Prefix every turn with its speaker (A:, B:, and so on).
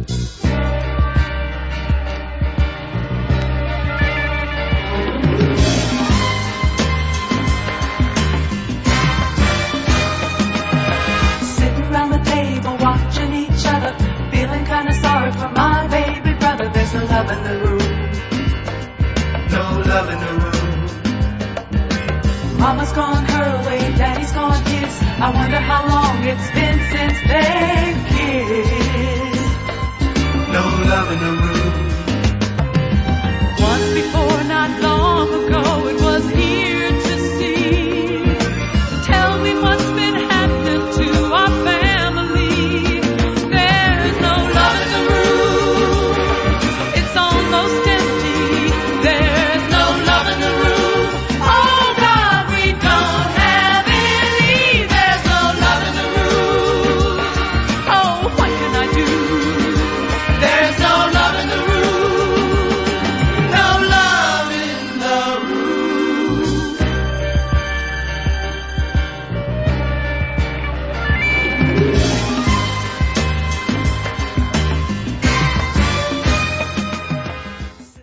A: For my baby brother, there's no love in the room. No love in the room. Mama's gone her way, Daddy's gone his. I wonder how long it's been since they kissed. No love in the room.